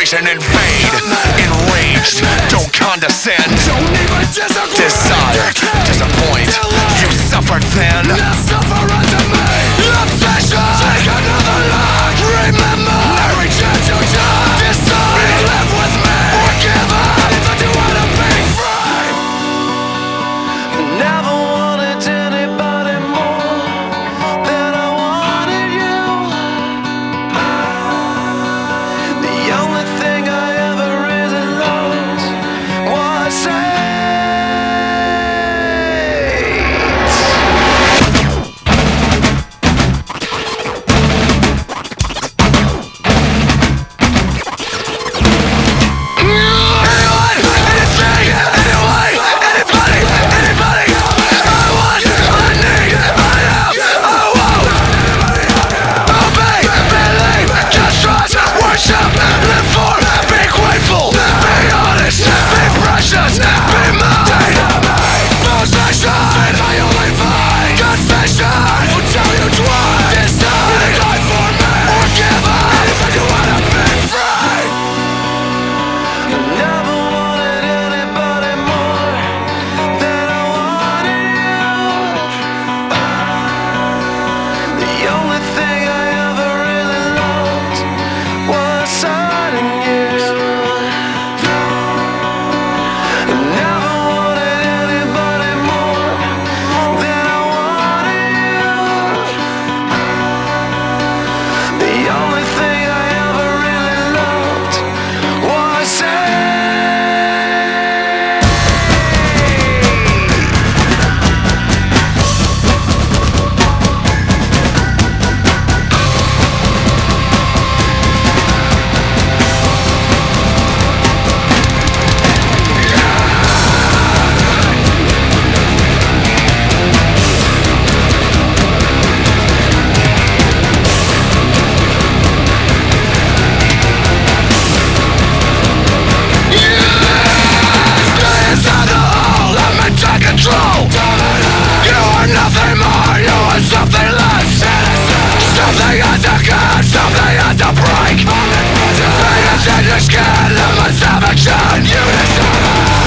invasion, invade. Enraged, don't condescend. Desire, disappoint. You suffered then. Obsession, take another look. Remember, every chance you die. Decide, live with me or give up. If I do wanna be free. Never wanted anybody more than I wanted you. The only thing I ever really loved was hate. Break. Faded in your skin, I'm a savage in unison.